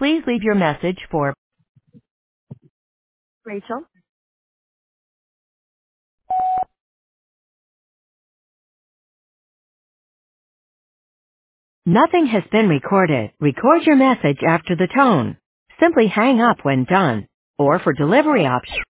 Please leave your message for Rachel. Nothing has been recorded. Record your message after the tone. Simply hang up when done. Or for delivery options,